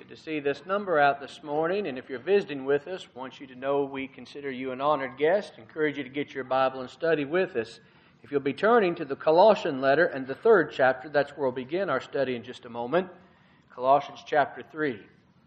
Good to see this number out this morning, and if you're visiting with us, I want you to know we consider you an honored guest. Encourage you to get your Bible and study with us. If you'll be turning to the Colossian letter and the 3rd chapter, that's where we'll begin our study in just a moment. Colossians chapter 3.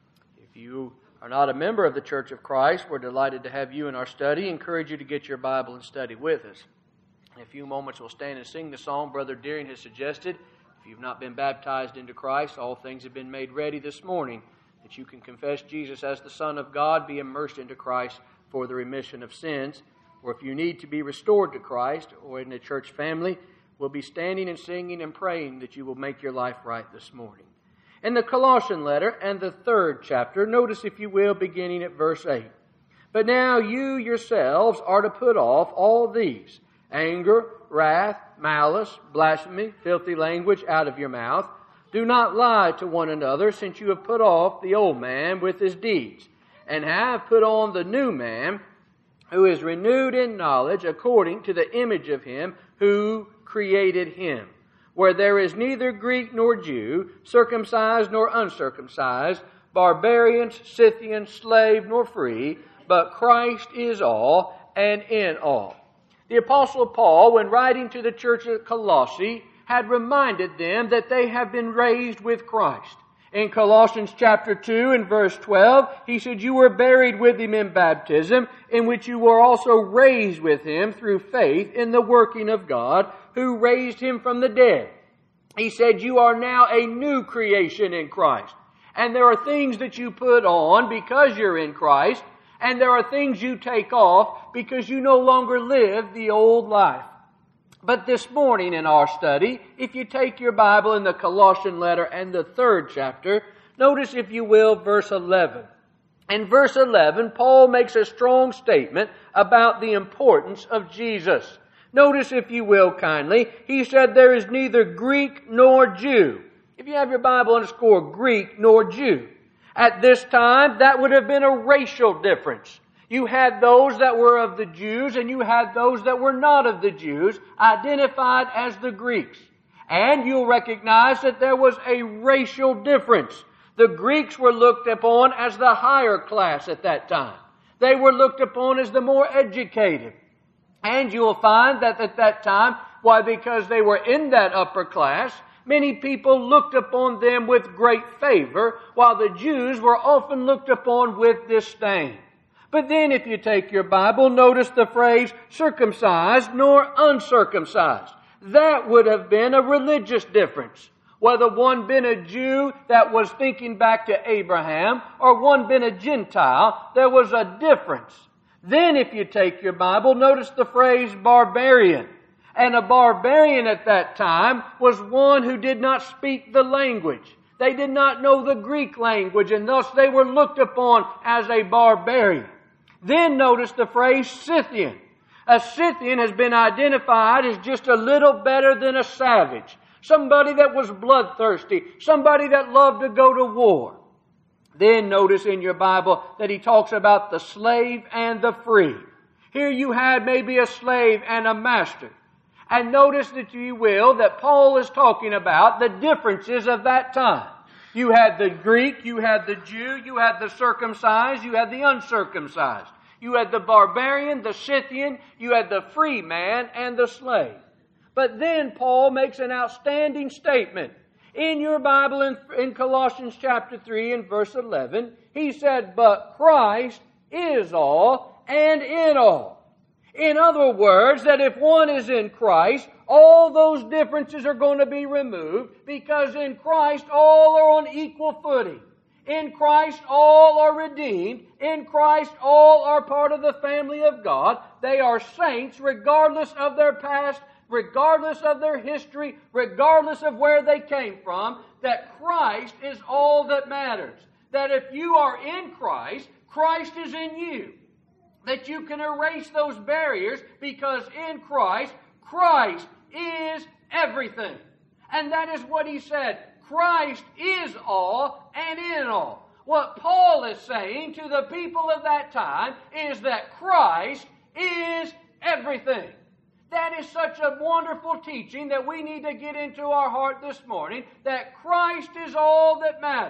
If you are not a member of the Church of Christ, we're delighted to have you in our study. Encourage you to get your Bible and study with us. In a few moments, we'll stand and sing the song Brother Deering has suggested. If you've not been baptized into Christ, all things have been made ready this morning, that you can confess Jesus as the Son of God, be immersed into Christ for the remission of sins. Or if you need to be restored to Christ or in the church family, we'll be standing and singing and praying that you will make your life right this morning. In the Colossian letter and the 3rd chapter, notice if you will, beginning at verse 8. But now you yourselves are to put off all these: anger, wrath, malice, blasphemy, filthy language out of your mouth. Do not lie to one another, since you have put off the old man with his deeds, and have put on the new man, who is renewed in knowledge according to the image of him who created him, where there is neither Greek nor Jew, circumcised nor uncircumcised, barbarian, Scythian, slave nor free, but Christ is all and in all. The Apostle Paul, when writing to the church at Colossae, had reminded them that they have been raised with Christ. In Colossians chapter 2 and verse 12, he said, "You were buried with him in baptism, in which you were also raised with him through faith in the working of God, who raised him from the dead." He said, "You are now a new creation in Christ." And there are things that you put on because you're in Christ, and there are things you take off because you no longer live the old life. But this morning in our study, if you take your Bible in the Colossian letter and the 3rd chapter, notice, if you will, verse 11. In verse 11, Paul makes a strong statement about the importance of Jesus. Notice, if you will, kindly, he said there is neither Greek nor Jew. If you have your Bible, underscore Greek nor Jew. At this time, that would have been a racial difference. You had those that were of the Jews and you had those that were not of the Jews, identified as the Greeks. And you'll recognize that there was a racial difference. The Greeks were looked upon as the higher class at that time. They were looked upon as the more educated. And you'll find that at that time, why, because they were in that upper class, many people looked upon them with great favor, while the Jews were often looked upon with disdain. But then if you take your Bible, notice the phrase circumcised nor uncircumcised. That would have been a religious difference. Whether one been a Jew that was thinking back to Abraham or one been a Gentile, there was a difference. Then if you take your Bible, notice the phrase barbarian. And a barbarian at that time was one who did not speak the language. They did not know the Greek language, and thus they were looked upon as a barbarian. Then notice the phrase Scythian. A Scythian has been identified as just a little better than a savage. Somebody that was bloodthirsty. Somebody that loved to go to war. Then notice in your Bible that he talks about the slave and the free. Here you had maybe a slave and a master. And notice that you will, that Paul is talking about the differences of that time. You had the Greek, you had the Jew, you had the circumcised, you had the uncircumcised. You had the barbarian, the Scythian, you had the free man and the slave. But then Paul makes an outstanding statement. In your Bible in Colossians chapter 3 and verse 11, he said, "But Christ is all and in all." In other words, that if one is in Christ, all those differences are going to be removed, because in Christ all are on equal footing. In Christ all are redeemed. In Christ all are part of the family of God. They are saints regardless of their past, regardless of their history, regardless of where they came from, that Christ is all that matters. That if you are in Christ, Christ is in you. That you can erase those barriers, because in Christ, Christ is everything. And that is what he said. Christ is all and in all. What Paul is saying to the people of that time is that Christ is everything. That is such a wonderful teaching that we need to get into our heart this morning, that Christ is all that matters.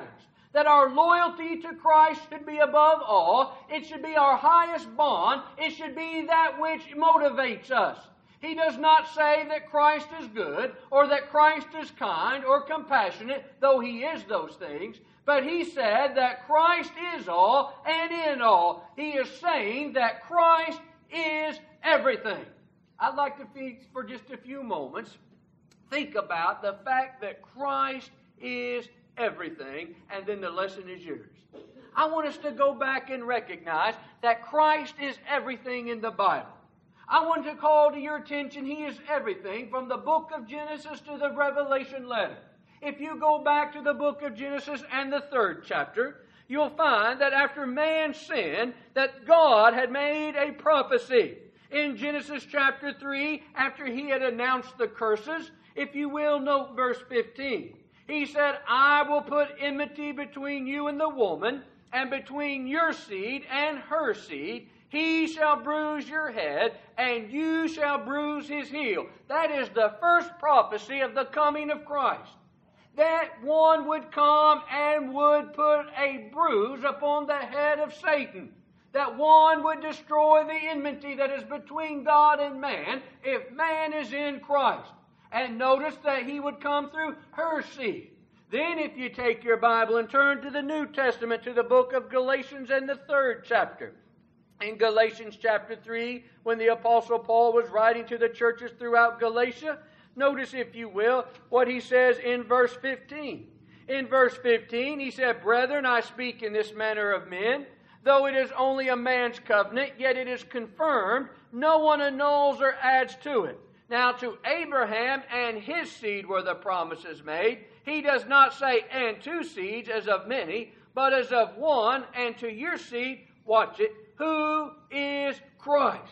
that our loyalty to Christ should be above all. It should be our highest bond. It should be that which motivates us. He does not say that Christ is good or that Christ is kind or compassionate, though He is those things. But He said that Christ is all and in all. He is saying that Christ is everything. I'd like to for just a few moments think about the fact that Christ is everything, and then the lesson is yours. I want us to go back and recognize that Christ is everything in the Bible. I want to call to your attention, He is everything from the book of Genesis to the Revelation letter. If you go back to the book of Genesis and the 3rd chapter, you'll find that after man sinned, that God had made a prophecy. In Genesis chapter 3, after He had announced the curses, if you will note verse 15. He said, I will put enmity between you and the woman, and between your seed and her seed. He shall bruise your head, and you shall bruise his heel. That is the first prophecy of the coming of Christ. That one would come and would put a bruise upon the head of Satan. That one would destroy the enmity that is between God and man if man is in Christ. And notice that He would come through her seed. Then if you take your Bible and turn to the New Testament, to the book of Galatians and the 3rd chapter. In Galatians chapter 3, when the Apostle Paul was writing to the churches throughout Galatia, notice, if you will, what he says in verse 15. In verse 15, he said, Brethren, I speak in this manner of men. Though it is only a man's covenant, yet it is confirmed. No one annuls or adds to it. Now to Abraham and his seed were the promises made. He does not say, and to seeds as of many, but as of one, and to your seed, watch it, who is Christ.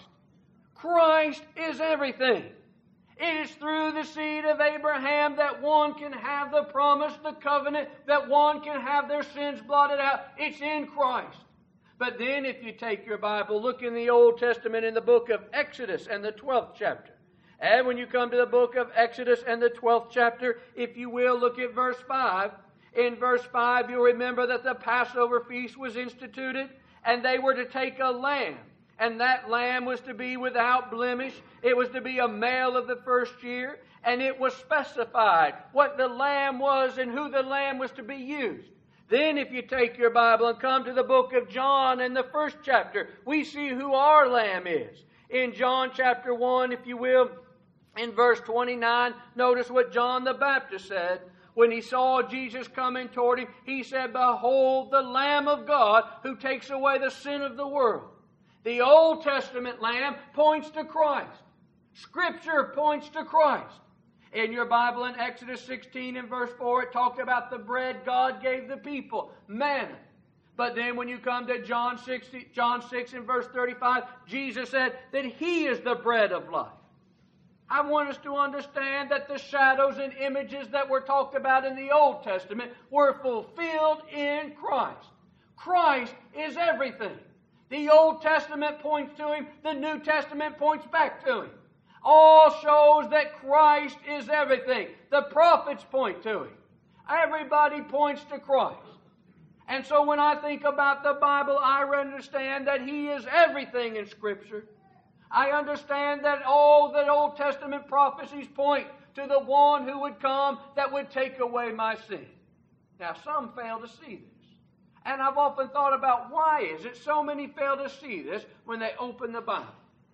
Christ is everything. It is through the seed of Abraham that one can have the promise, the covenant, that one can have their sins blotted out. It's in Christ. But then if you take your Bible, look in the Old Testament in the book of Exodus and the 12th chapter. And when you come to the book of Exodus and the 12th chapter, if you will, look at verse 5. In verse 5, you'll remember that the Passover feast was instituted, and they were to take a lamb. And that lamb was to be without blemish. It was to be a male of the first year. And it was specified what the lamb was and who the lamb was to be used. Then if you take your Bible and come to the book of John and the 1st chapter, we see who our lamb is. In John chapter 1, if you will, in verse 29, notice what John the Baptist said. When he saw Jesus coming toward him, he said, Behold the Lamb of God who takes away the sin of the world. The Old Testament Lamb points to Christ. Scripture points to Christ. In your Bible in Exodus 16 and verse 4, it talked about the bread God gave the people, manna. But then when you come to John 6 and verse 35, Jesus said that He is the bread of life. I want us to understand that the shadows and images that were talked about in the Old Testament were fulfilled in Christ. Christ is everything. The Old Testament points to Him. The New Testament points back to Him. All shows that Christ is everything. The prophets point to Him. Everybody points to Christ. And so when I think about the Bible, I understand that He is everything in Scripture. I understand that all the Old Testament prophecies point to the one who would come that would take away my sin. Now, some fail to see this. And I've often thought about why is it so many fail to see this when they open the Bible.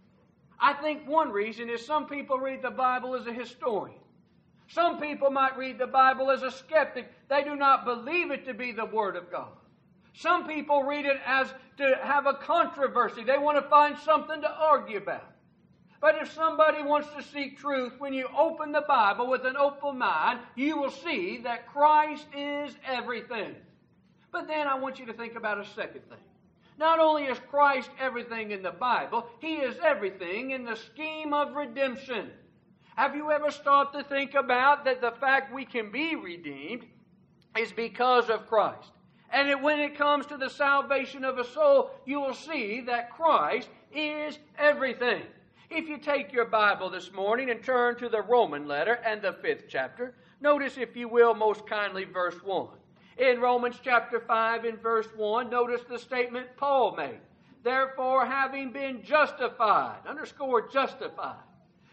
I think one reason is some people read the Bible as a historian. Some people might read the Bible as a skeptic. They do not believe it to be the Word of God. Some people read it as to have a controversy. They want to find something to argue about. But if somebody wants to seek truth, when you open the Bible with an open mind, you will see that Christ is everything. But then I want you to think about a second thing. Not only is Christ everything in the Bible, He is everything in the scheme of redemption. Have you ever stopped to think about that the fact we can be redeemed is because of Christ? And when it comes to the salvation of a soul, you will see that Christ is everything. If you take your Bible this morning and turn to the Roman letter and the 5th chapter, notice, if you will, most kindly verse 1. In Romans chapter 5 in verse 1, notice the statement Paul made. Therefore, having been justified, underscore justified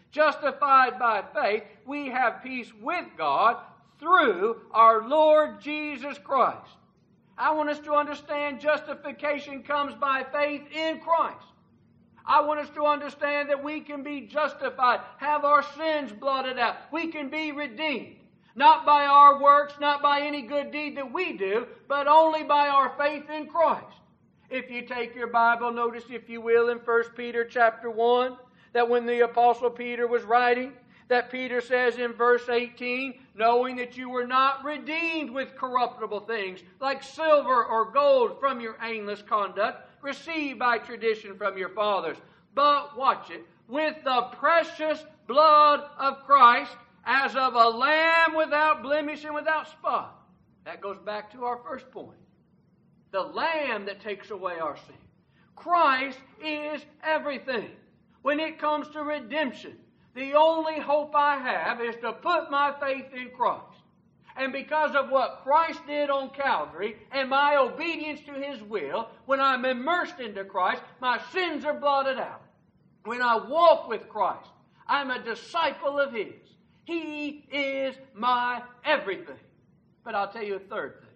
by faith, we have peace with God through our Lord Jesus Christ. I want us to understand justification comes by faith in Christ. I want us to understand that we can be justified, have our sins blotted out. We can be redeemed. Not by our works, not by any good deed that we do, but only by our faith in Christ. If you take your Bible, notice, if you will, in 1 Peter chapter 1, that when the Apostle Peter was writing, that Peter says in verse 18, knowing that you were not redeemed with corruptible things, like silver or gold from your aimless conduct, received by tradition from your fathers, but, watch it, with the precious blood of Christ, as of a lamb without blemish and without spot. That goes back to our first point. The lamb that takes away our sin. Christ is everything. When it comes to redemption, the only hope I have is to put my faith in Christ. And because of what Christ did on Calvary and my obedience to His will, when I'm immersed into Christ, my sins are blotted out. When I walk with Christ, I'm a disciple of His. He is my everything. But I'll tell you a third thing.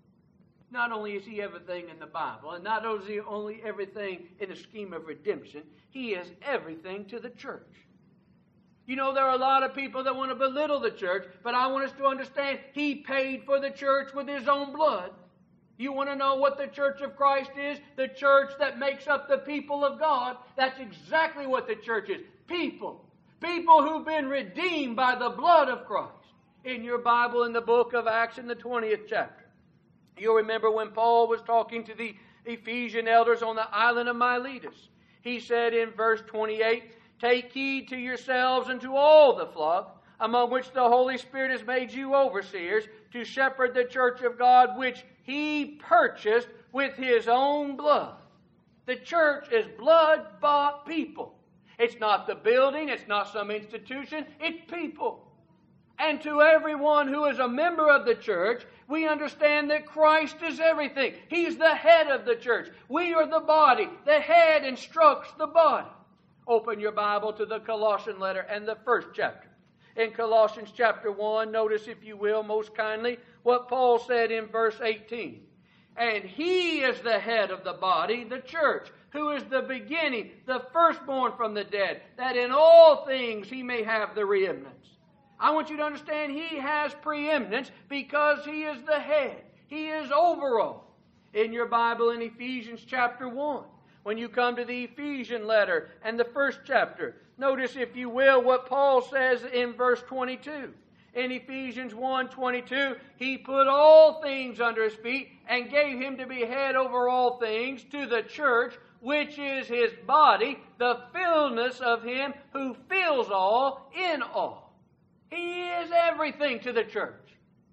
Not only is He everything in the Bible, and not only is He only everything in the scheme of redemption, He is everything to the church. You know, there are a lot of people that want to belittle the church, but I want us to understand He paid for the church with His own blood. You want to know what the church of Christ is? The church that makes up the people of God. That's exactly what the church is. People. People who've been redeemed by the blood of Christ. In your Bible, in the book of Acts, in the 20th chapter, you'll remember when Paul was talking to the Ephesian elders on the island of Miletus. He said in verse 28, take heed to yourselves and to all the flock, among which the Holy Spirit has made you overseers, to shepherd the church of God, which He purchased with His own blood. The church is blood-bought people. It's not the building, it's not some institution, it's people. And to everyone who is a member of the church, we understand that Christ is everything. He's the head of the church. We are the body. The head instructs the body. Open your Bible to the Colossian letter and the first chapter. In Colossians chapter 1, notice, if you will, most kindly, what Paul said in verse 18. And He is the head of the body, the church, who is the beginning, the firstborn from the dead, that in all things He may have the preeminence. I want you to understand He has preeminence because He is the head. He is overall. In your Bible in Ephesians chapter 1, when you come to the Ephesian letter and the first chapter, notice, if you will, what Paul says in verse 22. In Ephesians 1:22, He put all things under His feet and gave Him to be head over all things to the church, which is His body, the fullness of Him who fills all in all. He is everything to the church.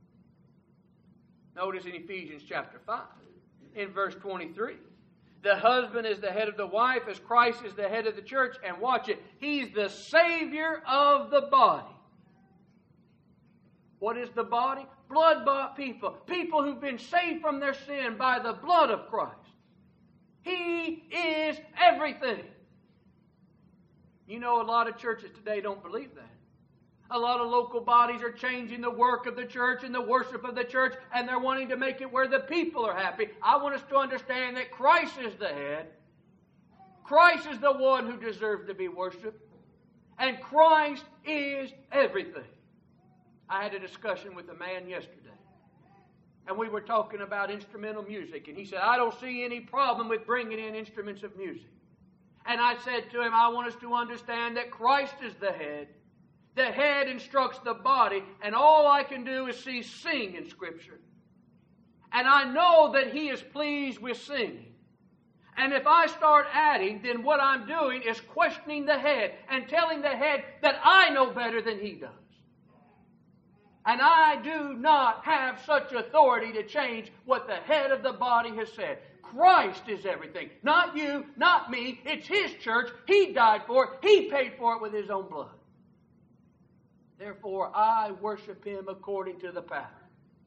Notice in Ephesians chapter 5, in verse 23, the husband is the head of the wife as Christ is the head of the church. And watch it, He's the Savior of the body. What is the body? Blood-bought people. People who've been saved from their sin by the blood of Christ. He is everything. You know, a lot of churches today don't believe that. A lot of local bodies are changing the work of the church and the worship of the church, and they're wanting to make it where the people are happy. I want us to understand that Christ is the head. Christ is the one who deserves to be worshipped. And Christ is everything. I had a discussion with a man yesterday, and we were talking about instrumental music, and he said, I don't see any problem with bringing in instruments of music. And I said to him, I want us to understand that Christ is the head. The head instructs the body, and all I can do is sing in Scripture. And I know that He is pleased with singing. And if I start adding, then what I'm doing is questioning the head and telling the head that I know better than He does. And I do not have such authority to change what the head of the body has said. Christ is everything. Not you, not me. It's His church. He died for it. He paid for it with His own blood. Therefore, I worship Him according to the pattern.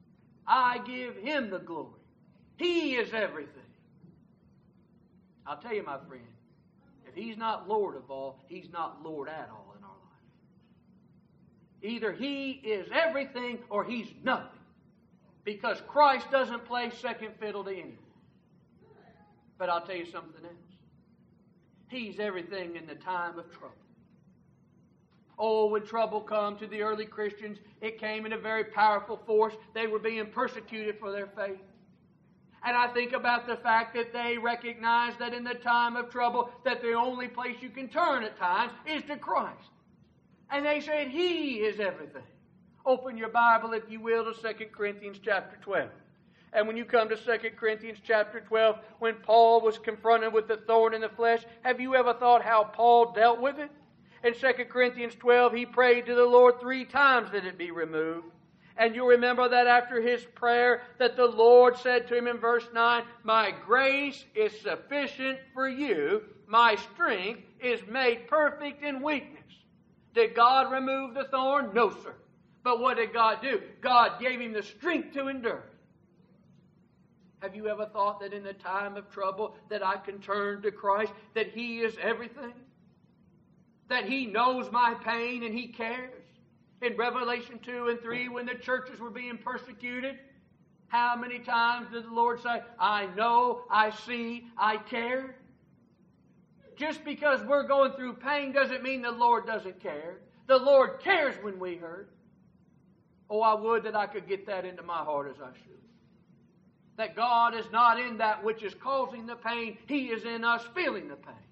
I give Him the glory. He is everything. I'll tell you, my friend, if He's not Lord of all, He's not Lord at all in our life. Either He is everything or He's nothing. Because Christ doesn't play second fiddle to anyone. But I'll tell you something else. He's everything in the time of trouble. Oh, when trouble come to the early Christians, it came in a very powerful force. They were being persecuted for their faith. And I think about the fact that they recognized that in the time of trouble, that the only place you can turn at times is to Christ. And they said, He is everything. Open your Bible, if you will, to 2 Corinthians chapter 12. And when you come to 2 Corinthians chapter 12, when Paul was confronted with the thorn in the flesh, have you ever thought how Paul dealt with it? In 2 Corinthians 12, he prayed to the Lord 3 times that it be removed. And you remember that after his prayer, that the Lord said to him in verse 9, My grace is sufficient for you. My strength is made perfect in weakness. Did God remove the thorn? No, sir. But what did God do? God gave him the strength to endure. Have you ever thought that in the time of trouble that I can turn to Christ, that He is everything? That He knows my pain and He cares? In Revelation 2 and 3, when the churches were being persecuted, how many times did the Lord say, I know, I see, I care? Just because we're going through pain doesn't mean the Lord doesn't care. The Lord cares when we hurt. Oh, I would that I could get that into my heart as I should. That God is not in that which is causing the pain. He is in us feeling the pain.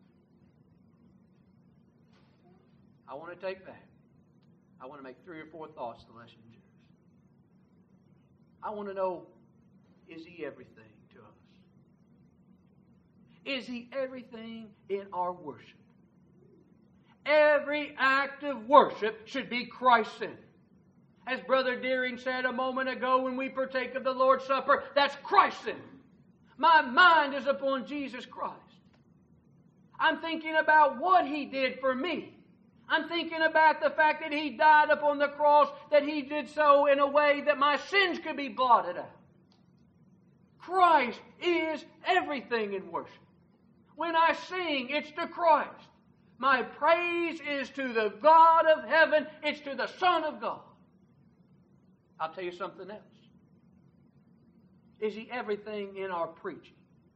I want to take that. I want to make 3 or 4 thoughts the lesson yours. I want to know, is He everything to us? Is He everything in our worship? Every act of worship should be Christ-centered. As Brother Deering said a moment ago when we partake of the Lord's Supper, that's Christ-centered. My mind is upon Jesus Christ. I'm thinking about what He did for me. I'm thinking about the fact that He died upon the cross, that He did so in a way that my sins could be blotted out. Christ is everything in worship. When I sing, it's to Christ. My praise is to the God of heaven. It's to the Son of God. I'll tell you something else. Is He everything in our preaching?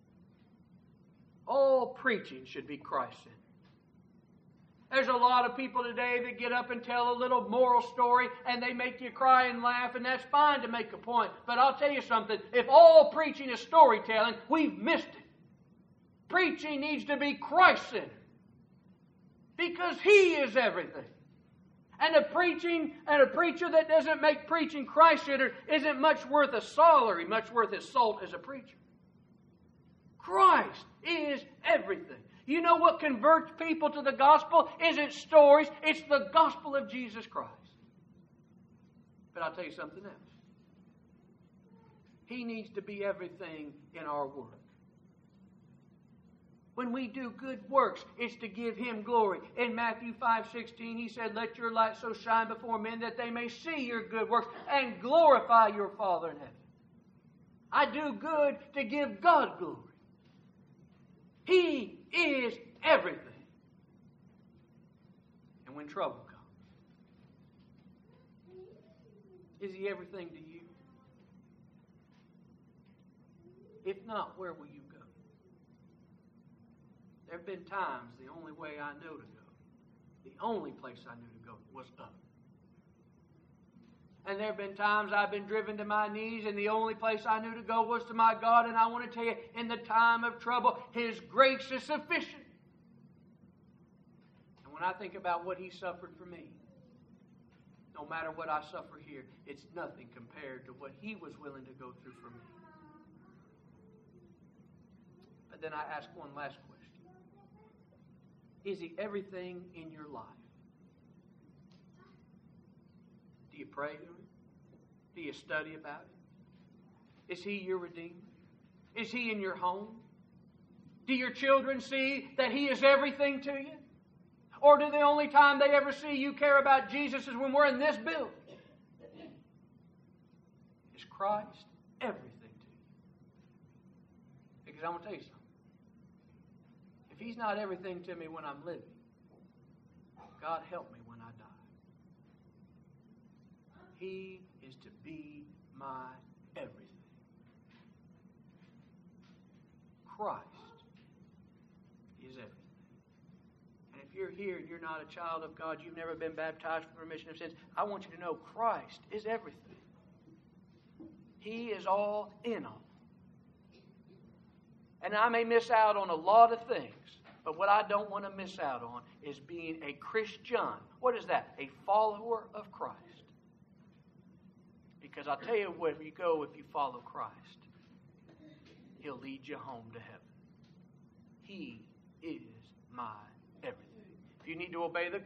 All preaching should be Christ-centered. There's a lot of people today that get up and tell a little moral story and they make you cry and laugh, and that's fine to make a point. But I'll tell you something. If all preaching is storytelling, we've missed it. Preaching needs to be Christ-centered. Because He is everything. And a preacher that doesn't make preaching Christ-centered isn't much worth a salary, much worth his salt as a preacher. Christ is everything. You know what converts people to the gospel? Isn't stories, it's the gospel of Jesus Christ. But I'll tell you something else. He needs to be everything in our work. When we do good works, it's to give Him glory. In Matthew 5:16, He said, Let your light so shine before men that they may see your good works and glorify your Father in heaven. I do good to give God glory. He is everything. And when trouble comes, is He everything to you? If not, where will you go? There have been times the only way I know to go, the only place I knew to go was up. And there have been times I've been driven to my knees and the only place I knew to go was to my God. And I want to tell you, in the time of trouble, His grace is sufficient. And when I think about what He suffered for me, no matter what I suffer here, it's nothing compared to what He was willing to go through for me. But then I ask one last question. Is He everything in your life? Do you pray to Him? Do you study about it? Is He your Redeemer? Is He in your home? Do your children see that He is everything to you? Or do the only time they ever see you care about Jesus is when we're in this building? Is Christ everything to you? Because I'm going to tell you something. If He's not everything to me when I'm living, God help me when I die. He is to be my everything. Christ is everything. And if you're here and you're not a child of God, you've never been baptized for the remission of sins, I want you to know Christ is everything. He is all in all. And I may miss out on a lot of things, but what I don't want to miss out on is being a Christian. What is that? A follower of Christ. Because I'll tell you where you go if you follow Christ. He'll lead you home to heaven. He is my everything. If you need to obey the